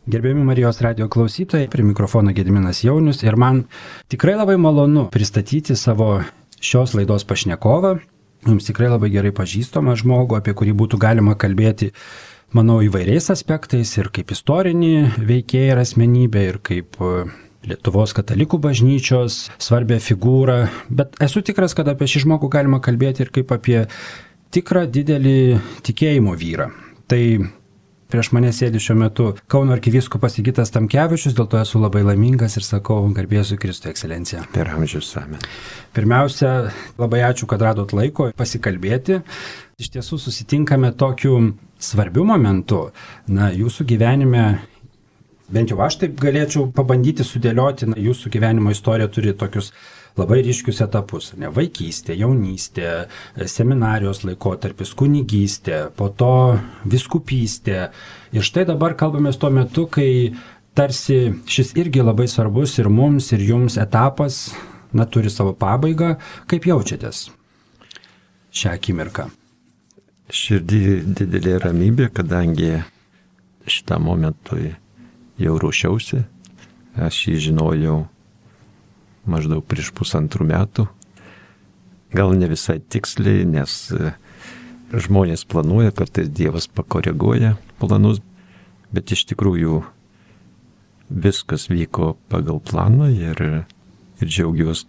Gerbiami Marijos radio klausytojai, prie mikrofono Gediminas Jaunius ir man tikrai labai malonu pristatyti savo šios laidos pašnekovą. Jums tikrai labai gerai pažįstamą žmogų, apie kurį būtų galima kalbėti, manau, įvairiais aspektais ir kaip istorinį veikėją ir asmenybę, ir kaip Lietuvos katalikų bažnyčios svarbę figūrą. Bet esu tikras, kad apie šį žmogų galima kalbėti ir kaip apie tikrą didelį tikėjimo vyrą. Tai prieš mane sėdi šiuo metu Kauno arkivyskupas Sigitas Tamkevičius, dėl to esu labai laimingas ir sakau garbė Jėzui Kristui, ekscelencija. Per amžius, amen. Pirmiausia, labai ačiū, kad radot laiko pasikalbėti. Iš tiesų susitinkame tokiu svarbiu momentu. Jūsų gyvenime, bent jau aš taip galėčiau pabandyti sudėlioti, jūsų gyvenimo istorija turi tokius labai ryškius etapus. Vaikystė, jaunystė, seminarijos laikotarpis, kunigystė, po to vyskupystė. Ir štai dabar kalbame tuo metu, kai tarsi šis irgi labai svarbus ir mums, ir jums etapas, turi savo pabaigą. Kaip jaučiatės šią akimirką? Širdį didelė ramybė, kadangi šitam momentui jau ruošiausi. Aš jį žinojau maždaug prieš 1,5 metų. Gal ne visai tiksliai, nes žmonės planuoja, kartais Dievas pakoreguoja planus, bet iš tikrųjų viskas vyko pagal planą ir džiaugiuosi,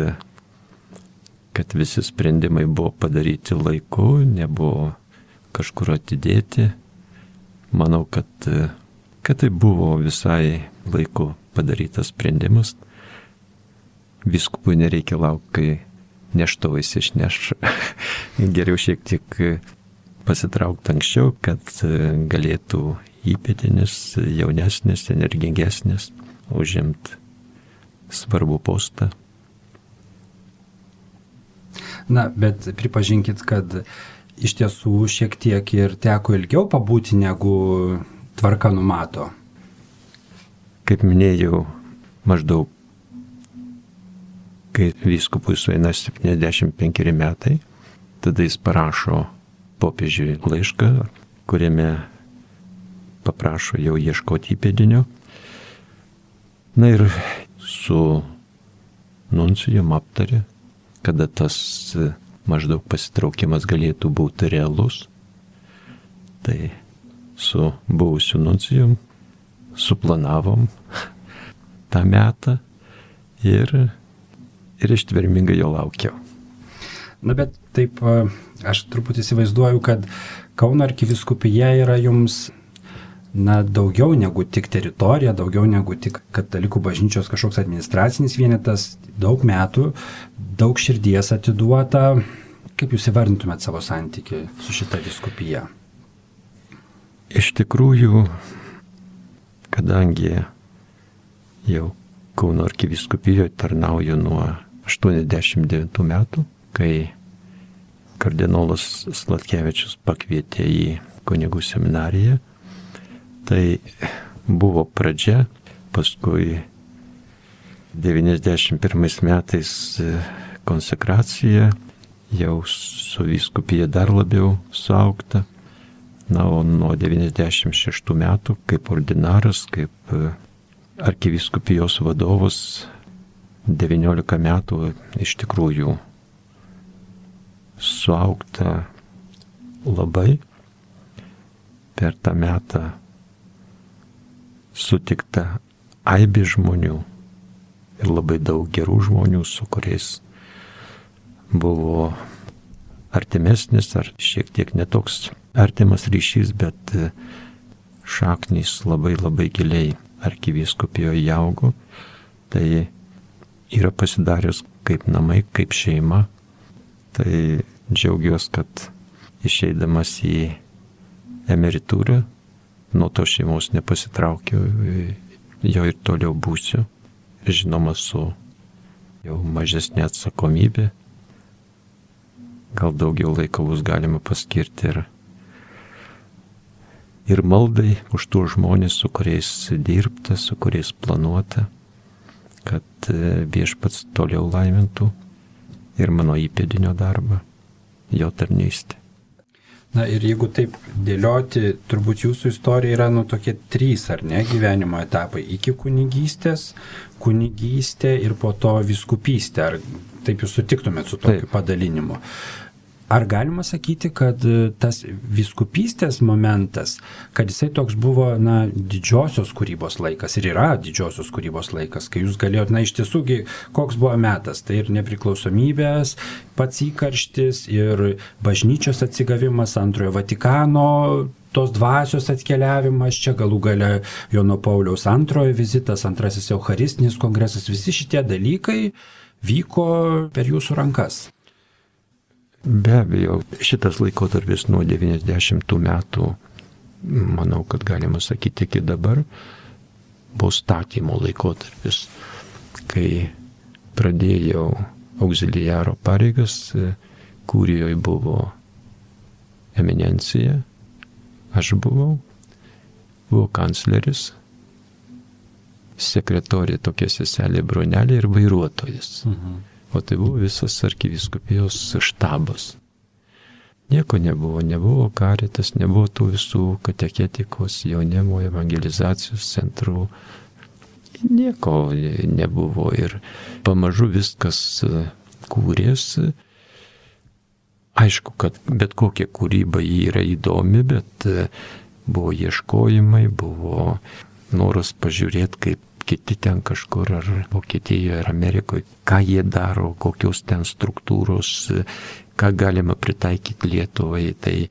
kad visi sprendimai buvo padaryti laiku, nebuvo kažkur atidėti. Manau, kad tai buvo visai laiku padarytas sprendimas. Vyskupui nereikia laukti, kai neštuvais išneš. Geriau šiek tiek pasitraukti anksčiau, kad galėtų įpėdinis, jaunesnis, energingesnis užimti svarbų postą. Bet pripažinkit, kad iš tiesų šiek tiek ir teko ilgiau pabūti, negu tvarka numato. Kaip minėjau, maždaug kai vyskupui sueina 75 metai, tada jis parašo popiežiui laišką, kuriame paprašo jau ieškoti įpėdinio. Ir su nuncijum aptarė, kada tas maždaug pasitraukimas galėtų būti realus. Tai su buvusiu nuncijum suplanavom tą metą ir ištvermingai jo laukiau. Bet taip, aš truputį įsivaizduoju, kad Kauno arkivyskupija yra jums daugiau negu tik teritorija, daugiau negu tik katalikų bažnyčios kažkoks administracinis vienetas, daug metų, daug širdies atiduota. Kaip jūs įvardintumėt savo santykį su šita vyskupija? Iš tikrųjų, kadangi jau Kauno arkivyskupijoje tarnauju nuo 89 metų, kai kardinolas Sladkevičius pakvietė į kunigų seminariją. Tai buvo pradžia, paskui 91 metais konsekracija, jau su vyskupija dar labiau suaugta. O nuo 96 metų kaip ordinaras, kaip arkivyskupijos vadovas 19 metų iš tikrųjų suaugta labai. Per tą metą sutikta aibė žmonių ir labai daug gerų žmonių, su kuriais buvo artimesnis ar šiek tiek netoks artimas ryšys, bet šaknys labai labai giliai arkivyskupijoje įaugo. Tai yra pasidarius kaip namai, kaip šeima. Tai džiaugiuosi, kad išeidamas į emeritūrą, nuo to šeimos nepasitraukiu, jo ir toliau būsiu. Žinoma, su jau mažesnė atsakomybė. Gal daugiau laiko bus galima paskirti ir maldai už tuos žmonės, su kuriais dirbta, su kuriais planuota, kad Viešpats toliau laimintų ir mano įpėdinio darbą, jo tarnystę. Na ir jeigu taip dėlioti, turbūt jūsų istorija yra tokie 3, ar ne, gyvenimo etapai. Iki kunigystė ir po to vyskupystė. Ar taip jūs sutiktumėt su tokiu padalinimu? Ar galima sakyti, kad tas vyskupystės momentas, kad jisai toks buvo, didžiosios kūrybos laikas ir yra didžiosios kūrybos laikas, kai jūs galėjot, iš tiesųgi, koks buvo metas, tai ir nepriklausomybės, pats įkarštis ir bažnyčios atsigavimas, Antrojo Vatikano, tos dvasios atkeliavimas, čia galų gale Jono Pauliaus antrojo vizitas, antrasis Eucharistinis kongresas, visi šitie dalykai vyko per jūsų rankas. Be abejo, šitas laikotarpis nuo 90 metų, manau, kad galima sakyti iki dabar, buvo statymo laikotarpis, kai pradėjau auxiliaro pareigas, kurijoje buvo eminencija, aš buvau kancleris, sekretorė tokia seselė Bronelė ir vairuotojas. O tai buvo visas arkivyskupijos štabas. Nieko nebuvo karitas, nebuvo tų visų kateketikos, jaunimo, evangelizacijos centrų. Nieko nebuvo ir pamažu viskas kūrėsi. Aišku, kad bet kokia kūryba yra įdomi, bet buvo ieškojimai, buvo noras pažiūrėti, kaip kiti ten kažkur, ar Vokietijoje, ar Amerikoje, ką jie daro, kokios ten struktūros, ką galima pritaikyti Lietuvai.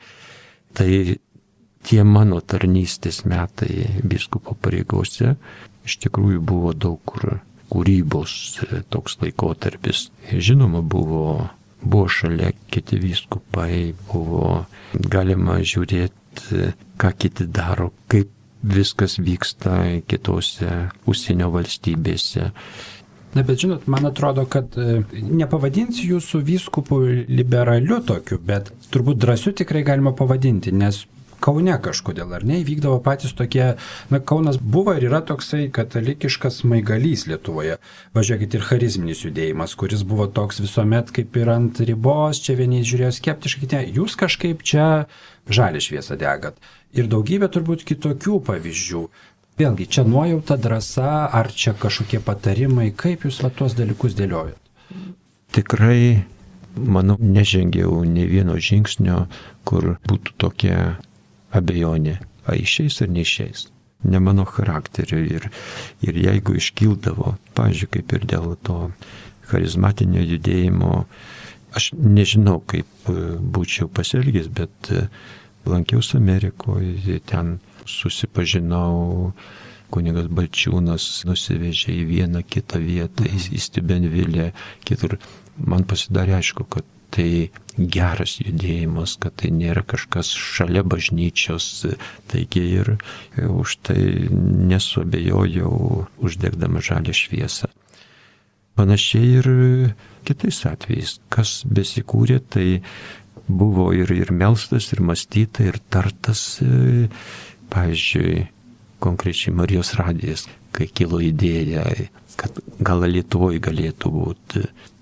Tai tie mano tarnystės metai biskupo pareigose iš tikrųjų buvo daug kur kūrybos toks laikotarpis. Žinoma, buvo šalia kiti vyskupai, buvo galima žiūrėti, ką kiti daro, kaip viskas vyksta kitose užsienio valstybėse. Na, bet žinot, man atrodo, kad nepavadinsiu jūsų vyskupų liberaliu tokiu, bet turbūt drąsiu tikrai galima pavadinti, nes Kaune kažkodėl, ar ne, įvykdavo patys tokie, Kaunas buvo ir yra toksai katalikiškas smaigalys Lietuvoje. Važiuokit, ir charizminis judėjimas, kuris buvo toks visuomet kaip ir ant ribos, čia vieni žiūrėjo skeptiškai, jūs kažkaip čia žalią šviesą degat. Ir daugybė turbūt kitokių pavyzdžių. Vėlgi, čia nuojauta, drąsa, ar čia kažkokie patarimai, kaip jūs tuos dalykus dėliojat? Tikrai, manau, nežengiau ne vieno žingsnio, kur būtų tokia abejonė, ar išeis ar neišeis. Ne mano charakteriu ir jeigu iškildavo, pavyzdžiui, kaip ir dėl to charizmatinio judėjimo, aš nežinau, kaip būčiau pasielgęs, bet lankiausi Amerikoje, ten susipažinau, kunigas Balčiūnas nusivežė į vieną kitą vietą, į Stibenvilę, kitur. Man pasidarė aišku, kad tai geras judėjimas, kad tai nėra kažkas šalia bažnyčios, taigi ir už tai nesuabejojau, uždegdama žalią šviesą. Panašiai ir kitais atvejais, kas besikūrė, tai buvo ir melstas, ir mąstyta, ir tartas, pavyzdžiui, konkrečiai Marijos radijas, kai kilo idėja, kad gal Lietuvoje galėtų būti.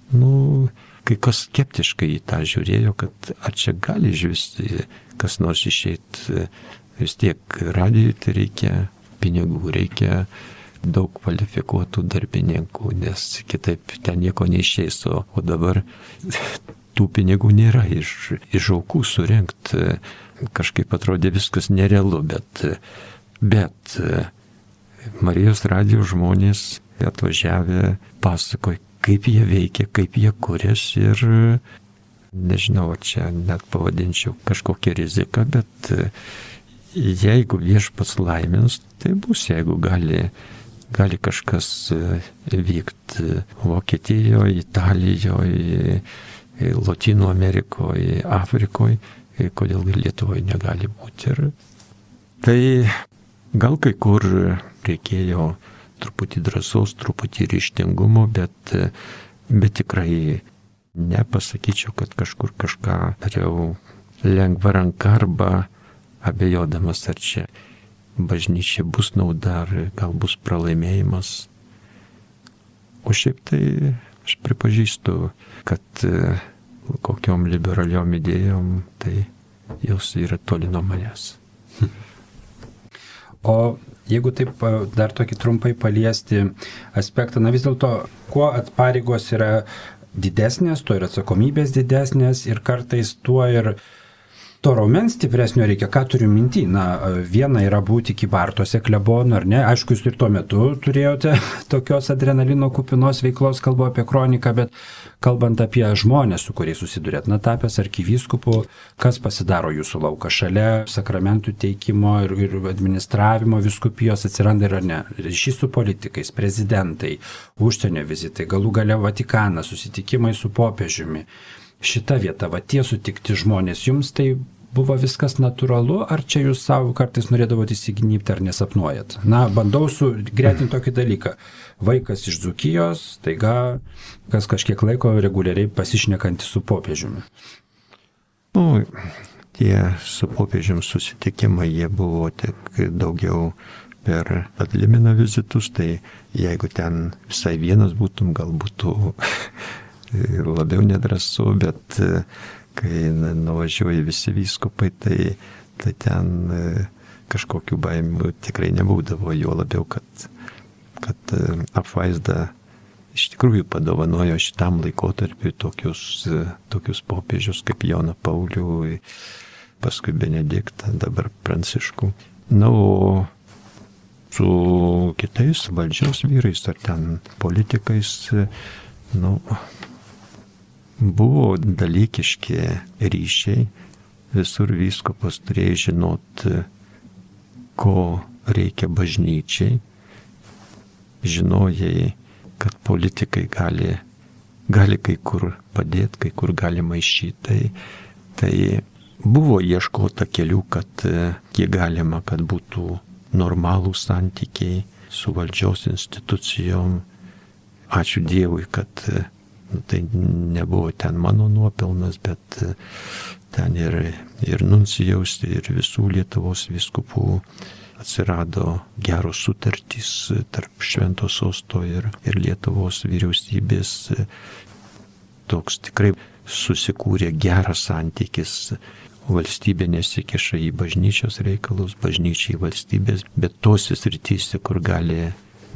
Kai kas skeptiškai į tą žiūrėjo, kad ar čia gali išvis kas nors išeiti, vis tiek radijui tai reikia pinigų, reikia daug kvalifikuotų darbininkų, nes kitaip ten nieko neišeis, o dabar tų pinigų nėra, iš aukų surinkti, kažkaip atrodė viskas nerealu, bet Marijos radijo žmonės atvažiavę pasakoja, kaip jie veikia, kaip jie kuriasi ir nežinau, čia net pavadinčiau kažkokią riziką, bet jeigu viešpats laimins, tai bus, jeigu gali kažkas vykti Vokietijoje, Italijoje, Lotynų Amerikoje, Afrikoje, kodėl Lietuvoje negali būti. Ir tai gal kai kur reikėjo truputį drąsos, truputį ryžtingumo, bet tikrai nepasakyčiau, kad kažkur kažką dariau lengva ranka arba abejodamas, ar čia bažnyčia bus nauda, ar gal bus pralaimėjimas. O šiaip tai aš pripažįstu, kad kokiom liberaliom idėjom tai jos yra toli nuo manęs. O jeigu taip dar tokį trumpai paliesti aspektą, na vis dėlto, kuo pareigos yra didesnės, tuo ir atsakomybės didesnės ir kartais tuo ir to raumens stipresnio reikia. Ką turiu minty? Na, viena yra būti kybartuose klebonu, ar ne? Aišku, jūs ir tuo metu turėjote tokios adrenalino kupinos veiklos, kalbu apie kroniką, bet kalbant apie žmonės, su kuriais susidurėt, na, tapęs arkivyskupu, kas pasidaro jūsų lauką? Šalia sakramentų teikimo ir administravimo vyskupijos atsiranda ir ar ne? Ryšys su politikais, prezidentai, užsienio vizitai, galų gale Vatikanas, susitikimai su popiežiumi. Šita vieta, va tie sutikti žmonės, jums tai buvo viskas natūralu, ar čia jūs savo kartais norėdavote įsignybti ar nesapnuojat? Na, bandau sugretinti tokį dalyką. Vaikas iš Dzūkijos, taiga, kas kažkiek laiko reguliariai pasišnekantis su popiežiumi. Nu, tie su popiežiumi susitikimai, jie buvo tik daugiau per Adlimino vizitus, tai jeigu ten visai vienas būtum, gal būtų labiau nedrąsu, bet kai nuvažiuoja visi vyskupai, tai ten kažkokių baimių tikrai nebūdavo, jo labiau, kad apvaizda iš tikrųjų padovanojo šitam laikotarpiu tokius popiežius kaip Joną Paulių, paskui Benediktą, dabar Pranciškų. Na, o su kitais valdžios vyrais ar ten politikais, nu, buvo dalykiški ryšiai, visur vyskupas turėjo žinoti, ko reikia bažnyčiai, žinojai, kad politikai gali kai kur padėti, kai kur gali maišyti, tai buvo ieškota kelių, kad kiek galima, kad būtų normalūs santykiai su valdžios institucijom. Ačiū Dievui, kad tai nebuvo ten mano nuopelnas, bet ten ir nuncijaus, ir visų Lietuvos vyskupų atsirado geros sutartys tarp Švento Sosto ir Lietuvos vyriausybės. Toks tikrai susikūrė geras santykis. Valstybė nesikiša į bažnyčios reikalus, bažnyčiai valstybės, bet tose srityse, kur gali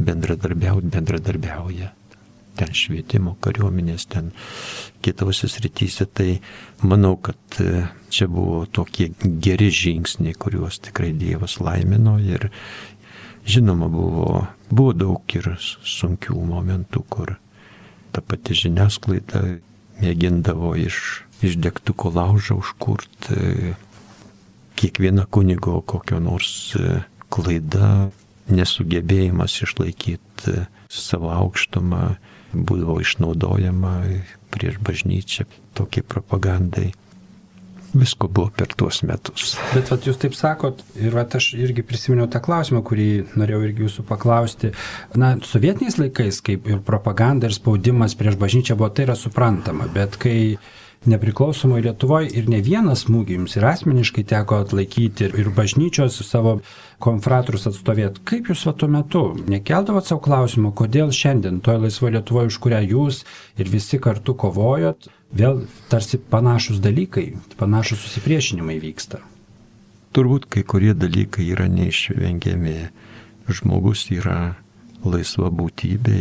bendradarbiauja. Ten švietimo, kariuomenės, ten kitose srityse. Tai manau, kad čia buvo tokie geri žingsniai, kuriuos tikrai Dievas laimino. Ir žinoma, buvo daug ir sunkių momentų, kur ta pati žiniasklaida mėgindavo iš degtuko laužą užkurti kiekvieną kunigo kokio nors klaida, nesugebėjimas išlaikyti savo aukštumą, būdavo išnaudojama prieš bažnyčią tokiai propagandai. Visko buvo per tuos metus. Bet vat, jūs taip sakot, ir vat, aš irgi prisiminiau tą klausimą, kurį norėjau irgi jūsų paklausti. Na, sovietiniais laikais, kaip ir propaganda ir spaudimas prieš bažnyčią buvo, tai yra suprantama, bet kai nepriklausomoje Lietuvoje ir ne vienas smūgį jums ir asmeniškai teko atlaikyti ir bažnyčios savo konfratrus atstovėti. Kaip jūs va tuo metu nekeldavot savo klausimą, kodėl šiandien toje laisvoje Lietuvoje, už kurią jūs ir visi kartu kovojot, vėl tarsi panašus dalykai, panašus susipriešinimai vyksta? Turbūt kai kurie dalykai yra neišvengiami. Žmogus yra laisva būtybė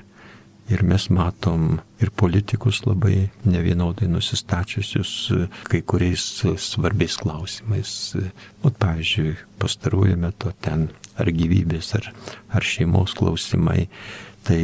ir mes matom ir politikus labai nevienodai nusistačiusius kai kuriais svarbiais klausimais. O pavyzdžiui, pastaruoju metu ten ar gyvybės, ar šeimos klausimai. Tai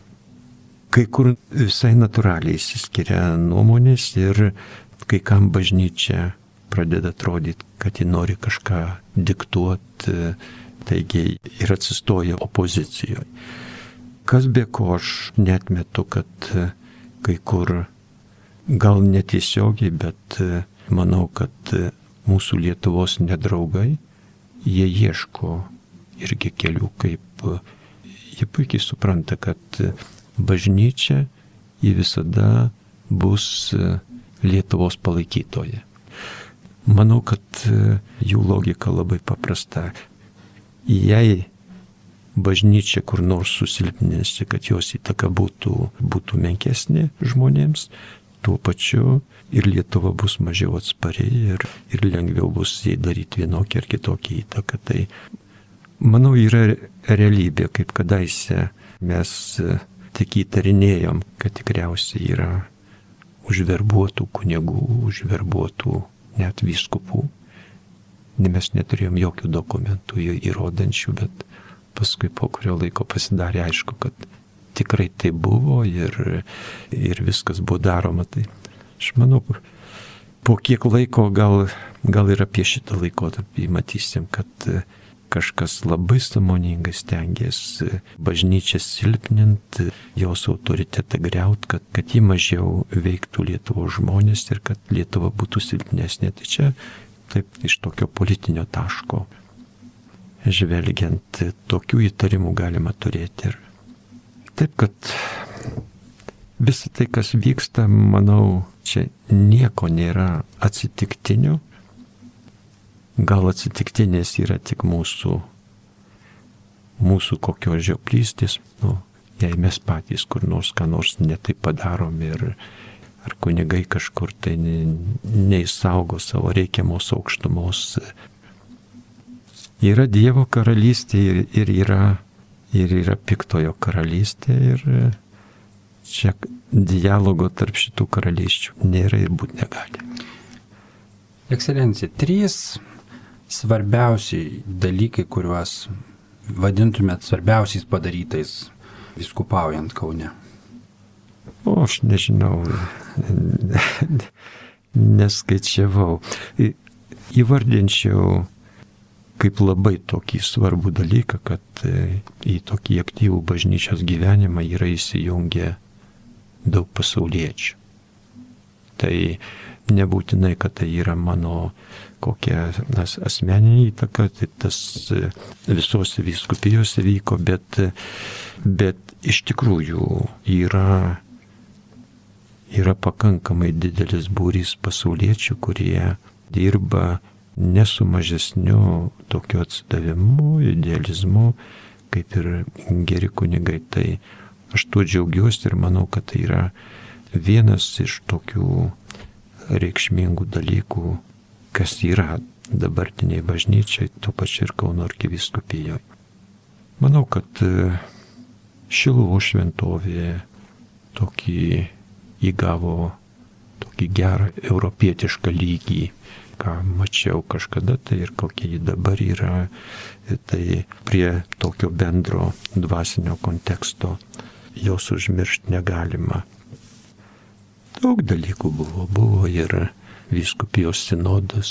kai kur visai natūraliai išsiskiria nuomonės ir kai kam bažnyčia pradeda atrodyti, kad ji nori kažką diktuoti, taigi ir atsistoja opozicijoje. Kas be ko aš neatmetu, kad kai kur gal netiesiogiai, bet manau, kad mūsų Lietuvos nedraugai, jie ieško irgi kelių, kaip jie puikiai supranta, kad bažnyčia ji visada bus Lietuvos palaikytoja. Manau, kad jų logika labai paprasta. Jei bažnyčia kur nors susilpnėsi, kad jos įtaka būtų menkesnė žmonėms, tuo pačiu ir Lietuva bus mažiau atspari ir lengviau bus jai daryti vienokį ar kitokį įtaką. Tai, manau, yra realybė, kaip kadaise mes tik įtarinėjom, kad tikriausiai yra užverbuotų kunigų, užverbuotų net vyskupų. Mes neturėjom jokių dokumentų įrodančių, bet paskui po kurio laiko pasidarė aišku, kad tikrai tai buvo ir viskas buvo daroma. Tai aš manau, po kiek laiko gal ir apie šitą laikotarpį matysim, kad kažkas labai sąmoningai stengiasi bažnyčią silpnint, jos autoritetą griaut, kad ji mažiau veiktų Lietuvos žmonės ir kad Lietuva būtų silpnesnė. Tai čia taip iš tokio politinio taško žvelgiant, tokių įtarimų galima turėti. Ir taip, kad visą tai, kas vyksta, manau, čia nieko nėra atsitiktinio. Gal atsitiktinės yra tik mūsų kokios žioplystės, jei mes patys kur nors ką nors netaip padarom ir ar kunigai kažkur tai neįsaugo savo reikiamos aukštumos. Yra Dievo karalystė ir yra piktojo karalystė ir čia dialogo tarp šitų karalysčių nėra ir būt negali. Ekscelencija, 3 svarbiausiai dalykai, kuriuos vadintumėt svarbiausiais padarytais vyskupaujant Kaune? O aš nežinau, neskaičiavau. Įvardinčiau kaip labai tokį svarbų dalyką, kad į tokį aktyvų bažnyčios gyvenimą yra įsijungę daug pasauliečių. Tai nebūtinai, kad tai yra mano kokia asmeninė įtaka, tai tas visose vyskupijose vyko, bet iš tikrųjų yra pakankamai didelis būrys pasauliečių, kurie dirba ne su mažesniu tokiu atsidavimu, idealizmu, kaip ir geri kunigai. Tai aš tuo džiaugiuosi ir manau, kad tai yra vienas iš tokių reikšmingų dalykų, kas yra dabartiniai bažnyčiai, tuo pačiu ir Kauno arkivyskupijoje. Manau, kad Šiluvos šventovė įgavo tokį gerą europietišką lygį, ką mačiau kažkada, tai ir kokia ji dabar yra, tai prie tokio bendro dvasinio konteksto jos užmiršti negalima. Daug dalykų buvo ir vyskupijos sinodas,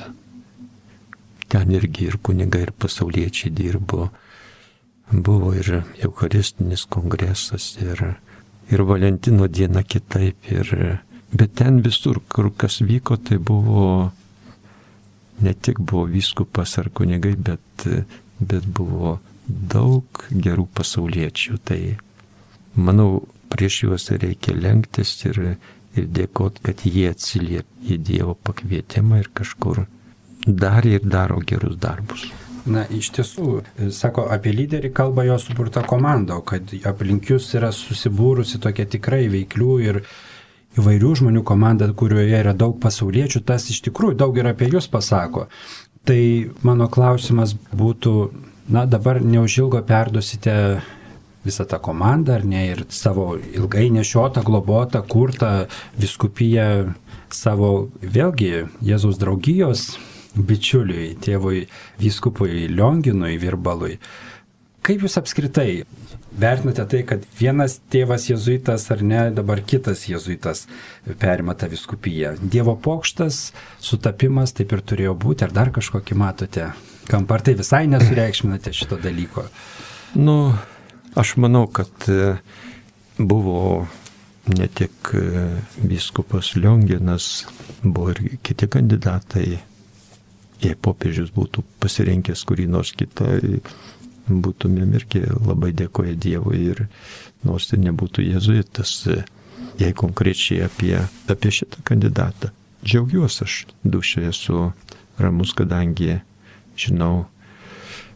ten irgi ir kunigai, ir pasauliečiai dirbo, buvo ir eucharistinis kongresas, ir Valentino diena kitaip, bet ten visur, kur kas vyko, tai buvo, ne tik buvo vyskupas ar kunigai, bet buvo daug gerų pasauliečių. Tai manau, prieš juos reikia lenktis ir dėkoti, kad jie atsiliepė į Dievo pakvietimą ir kažkur darė ir daro gerus darbus. Na, iš tiesų, sako, apie lyderį kalba jo suburta komanda, kad aplink jūs yra susibūrusi tokia tikrai veiklių ir įvairių žmonių komanda, kurioje yra daug pasauliečių, tas iš tikrųjų daug ir apie jūs pasako. Tai mano klausimas būtų, dabar neužilgo perduosite visą tą komandą, ar ne, ir savo ilgai nešiotą, globotą, kurtą vyskupiją savo, vėlgi, Jėzaus draugijos bičiuliui, tėvui vyskupui Lionginui Virbalui. Kaip jūs apskritai vertinate tai, kad vienas tėvas jėzuitas ar ne, dabar kitas jėzuitas perima tą vyskupiją? Dievo pokštas, sutapimas taip ir turėjo būti, ar dar kažkokį matote kampą, ar tai visai nesureikšminate šito dalyko? Aš manau, kad buvo ne tik vyskupas Lionginas, buvo ir kiti kandidatai. Jei popiežius būtų pasirinkęs kurį nors kitą, būtumėm irgi labai dėkoję Dievui ir nors ir nebūtų jėzuitas, jei konkrečiai apie šitą kandidatą. Džiaugiuosi, aš dūšioje esu ramus, kadangi žinau,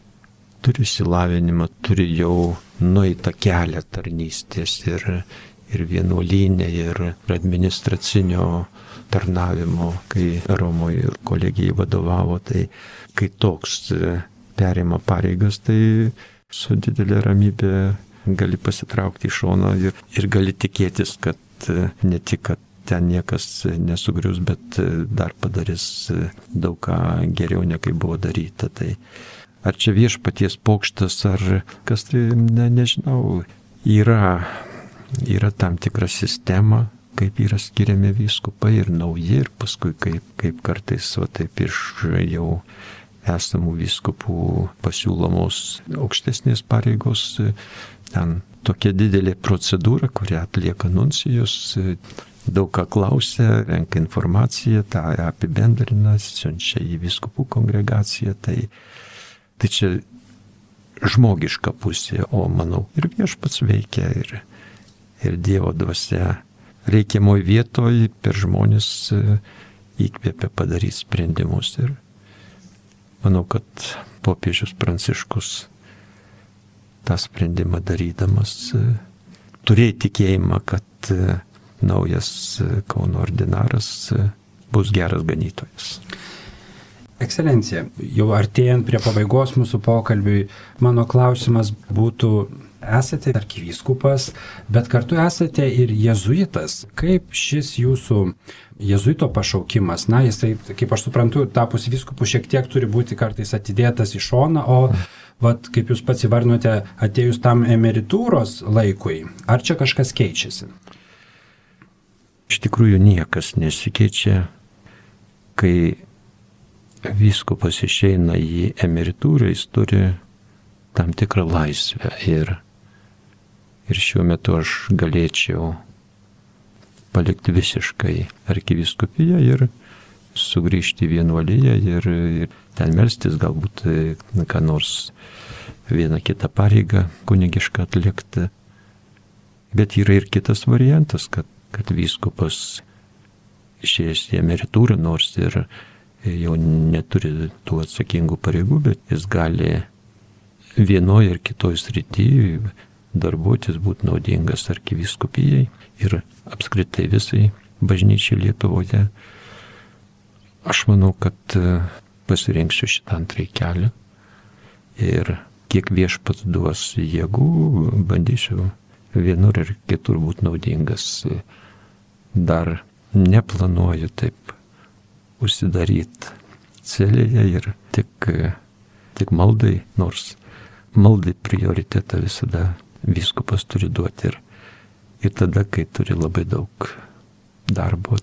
turiu išsilavinimą, turiu jau nueitą kelią tarnystės ir ir vienuolynė, ir administracinio tarnavimo, kai Romoje kolegijai vadovavo, tai kai toks perima pareigas, tai su didelė ramybė gali pasitraukti į šoną ir gali tikėtis, kad ne tik, kad ten niekas nesugrius, bet dar padarys daug ką geriau, negu buvo daryta. Tai ar čia viešpaties pokštas, ar kas, tai nežinau. Yra tam tikra sistema, kaip yra skiriami vyskupai ir nauji, ir paskui kaip kartais taip iš jau esamų vyskupų pasiūlomos aukštesnės pareigos. Ten tokia didelė procedūra, kurią atlieka nuncijus, daug ką klausia, renka informaciją, tą apibendrina, siunčia į vyskupų kongregaciją. Tai čia žmogiška pusė, o manau ir viešpats veikia, ir Dievo dvasia reikiamoj vietoj per žmonės įkvėpia padaryti sprendimus. Ir manau, kad popiežius Pranciškus tą sprendimą darydamas turėjo tikėjimą, kad naujas Kauno ordinaras bus geras ganytojas. Ekscelencija, jau artėjant prie pabaigos mūsų pokalbiui, mano klausimas būtų, esate arkivyskupas, bet kartu esate ir jėzuitas. Kaip šis jūsų jėzuito pašaukimas, jisai, kaip aš suprantu, tapus vyskupu šiek tiek turi būti kartais atidėtas į šoną, o kaip jūs pats įvardinote, atėjus tam emeritūros laikui, ar čia kažkas keičiasi? Iš tikrųjų niekas nesikeičia, kai vyskupas išeina į emeritūrą, jis turi tam tikrą laisvę ir šiuo metu aš galėčiau palikti visiškai arkivyskupiją ir sugrįžti į vienuoliją ir ten melstis, galbūt ką nors vieną kitą pareigą kunigišką atlikti. Bet yra ir kitas variantas, kad vyskupas išėjęs į emeritūrą, nors ir jau neturi tų atsakingų pareigų, bet jis gali vienoje ir kitoje srityje darbuotis, būti naudingas arkivyskupijai ir apskritai visai bažnyčiai Lietuvoje. Aš manau, kad pasirinksiu šitą antrąjį kelią ir kiek viešpats duos jėgų, bandysiu vienur ir kitur būti naudingas. Dar neplanuoju taip užsidaryti celėje ir tik maldai, nors maldai prioritetą visada vyskupas turi duoti ir tada, kai turi labai daug darbo.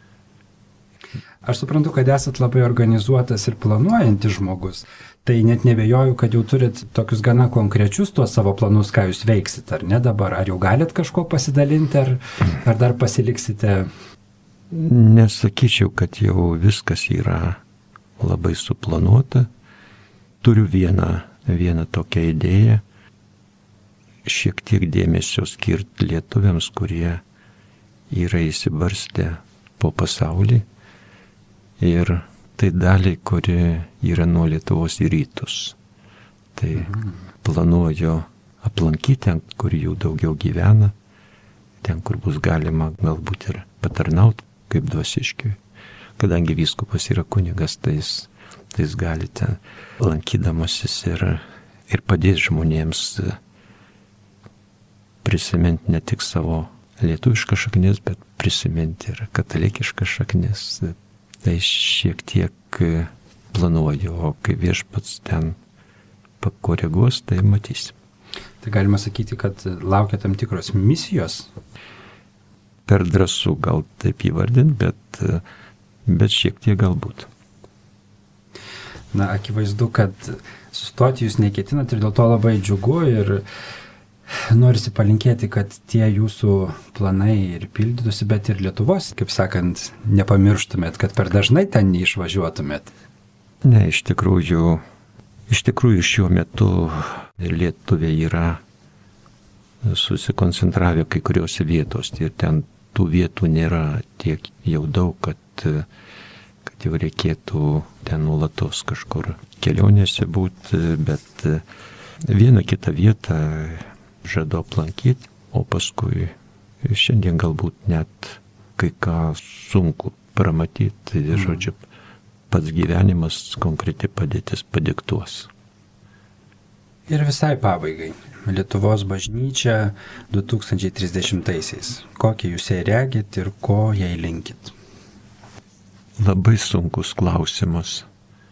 Aš suprantu, kad esat labai organizuotas ir planuojantis žmogus, tai net nebejoju, kad jau turit tokius gana konkrečius tuos savo planus, ką jūs veiksit, ar ne dabar, ar jau galit kažko pasidalinti, ar dar pasiliksite? Nesakyčiau, kad jau viskas yra labai suplanuota. Turiu vieną tokią idėją, šiek tiek dėmesio skirti lietuviams, kurie yra įsibarstę po pasaulį, ir tai daliai, kuri yra nuo Lietuvos į rytus. Tai planuoju aplankyti ten, kur jų daugiau gyvena, ten, kur bus galima galbūt ir patarnauti kaip dvasiškiui. Kadangi vyskupas yra kunigas, tai jis gali ten lankydamasis ir padės žmonėms prisiminti ne tik savo lietuvišką šaknis, bet prisiminti ir katalikišką šaknis. Tai šiek tiek planuoju, o kai viešpats ten pakoreguos, tai matysim. Tai galima sakyti, kad laukia tam tikros misijos? Per drąsu gal taip įvardinti, bet šiek tiek galbūt. Akivaizdu, kad sustoti jūs neketinat ir dėl to labai džiugu ir norisi palinkėti, kad tie jūsų planai ir pildytųsi, bet ir Lietuvos, kaip sakant, nepamirštumėt, kad per dažnai ten neišvažiuotumėt. Ne, iš tikrųjų šiuo metu lietuviai yra susikoncentravę kai kuriuose vietos ir ten tų vietų nėra tiek jau daug, kad jau reikėtų ten nuolatos kažkur kelionėse būti, bet vieną kitą vietą žadu aplankyti, o paskui šiandien galbūt net kai ką sunku pramatyti, žodžiu, pats gyvenimas, konkreti padėtis padiktuos. Ir visai pabaigai. Lietuvos bažnyčia 2030-aisiais. Kokią jūs jai regit ir ko jai linkit? Labai sunkus klausimas.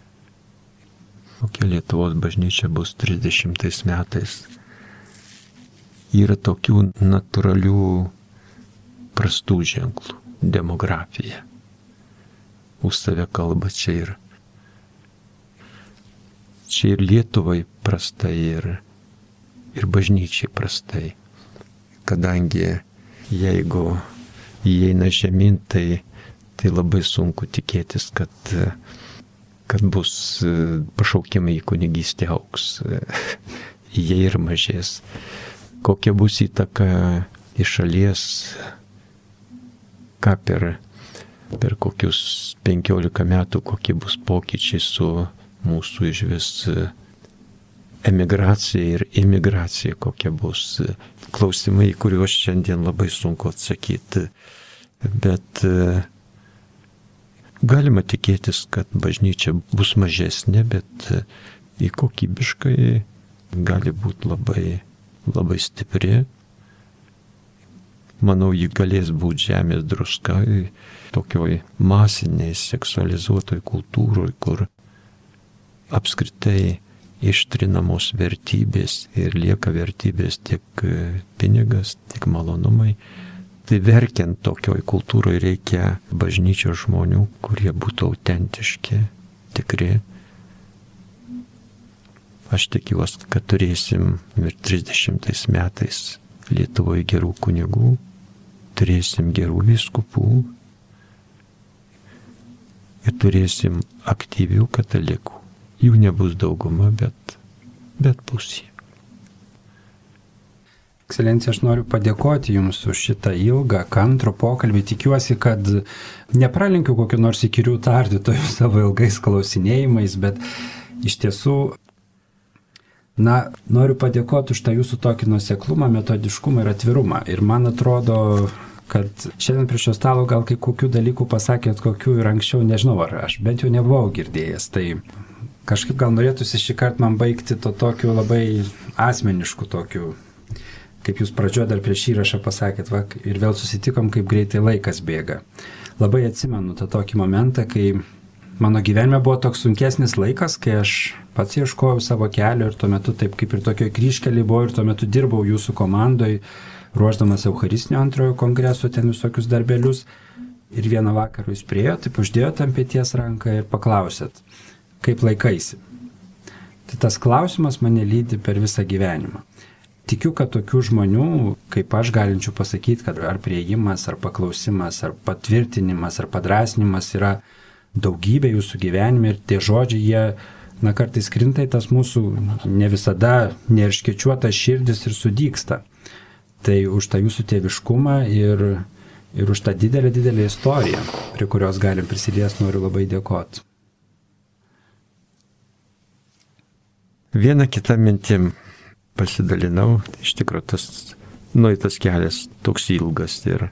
Kokia Lietuvos bažnyčia bus 30 metais? Yra tokių natūralių prastų ženklų. Demografija. Už save kalba čia ir Lietuvai prastai, ir bažnyčiai prastai. Kadangi jeigu įeina žemyn, tai labai sunku tikėtis, kad bus pašaukimai į kunigystę augs. Jie ir mažės. Kokia bus įtaka iš šalies, ką per kokius 15 metų, kokie bus pokyčiai su mūsų išvis emigracija ir imigracija, kokia bus. Klausimai, kuriuos šiandien labai sunku atsakyti. Bet galima tikėtis, kad bažnyčia bus mažesnė, bet į kokybiškai gali būti labai stipri. Manau, ji galės būti žemės druska tokioj masiniai seksualizuotoj kultūroj, kur apskritai ištrinamos vertybės ir lieka vertybės tik pinigas, tik malonumai. Tai verkiant tokioj kultūroje reikia bažnyčios žmonių, kurie būtų autentiški, tikri. Aš tikiuosi, kad turėsim ir 30 metais Lietuvoje gerų kunigų, turėsim gerų vyskupų ir turėsim aktyvių katalikų. Jų nebus dauguma, bet pusė. Ekscelencija, aš noriu padėkoti Jums už šitą ilgą, kantrų pokalbį. Tikiuosi, kad nepralenkiu kokiu nors įkyrių tardytojų savo ilgais klausinėjimais, bet iš tiesų, noriu padėkoti už tą Jūsų tokį nuoseklumą, metodiškumą ir atvirumą. Ir man atrodo, kad šiandien prie šio stalo gal kai kokių dalykų pasakėt, kokių ir anksčiau, nežinau, ar aš bent jau nebuvau girdėjęs. Tai kažkaip gal norėtųsi šį kartą man baigti to tokiu labai asmenišku tokiu, kaip jūs pradžioje dar prieš įrašą pasakėt, ir vėl susitikom, kaip greitai laikas bėga. Labai atsimenu tą tokį momentą, kai mano gyvenime buvo toks sunkesnis laikas, kai aš pats ieškojau savo kelio ir tuo metu taip kaip ir tokio kryžkelį buvau ir tuo metu dirbau jūsų komandoj, ruošdamas Eucharistinio antrojo kongreso ten visokius darbelius. Ir vieną vakarą jūs priėjo, taip uždėjote ant peties ranką ir paklausėt, kaip laikaisi. Tai tas klausimas mane lydi per visą gyvenimą. Tikiu, kad tokių žmonių, kaip aš galinčių pasakyti, kad ar priėjimas, ar paklausimas, ar patvirtinimas, ar padrasinimas yra daugybė jūsų gyvenime ir tie žodžiai, jie kartais krinta į tas mūsų ne visada neerškėčiuotas širdis ir sudygsta. Tai už tą jūsų tėviškumą ir už tą didelę istoriją, prie kurios galim prisiliesti, noriu labai dėkoti. Vieną kitą mintim pasidalinau, iš tikrųjų tas nueitas kelias toks ilgas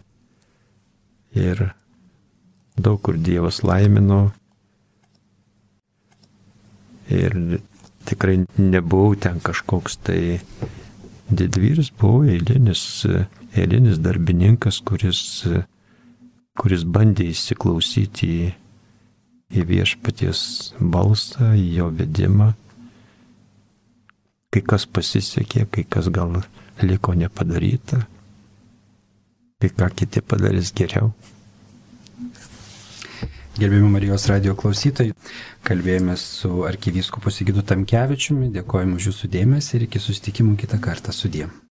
ir daug kur Dievas laimino ir tikrai nebuvau ten kažkoks tai didvyris, buvau eilinis darbininkas, kuris bandė įsiklausyti į viešpaties balsą, į jo vedimą. Kai kas pasisekė, kai kas gal liko nepadaryta, kai ką kiti padarys geriau. Gerbiami Marijos radijo klausytojai, kalbėjome su arkivyskupu Sigitu Tamkevičiumi, dėkojame už jūsų dėmesį ir iki susitikimų kitą kartą. Sudie.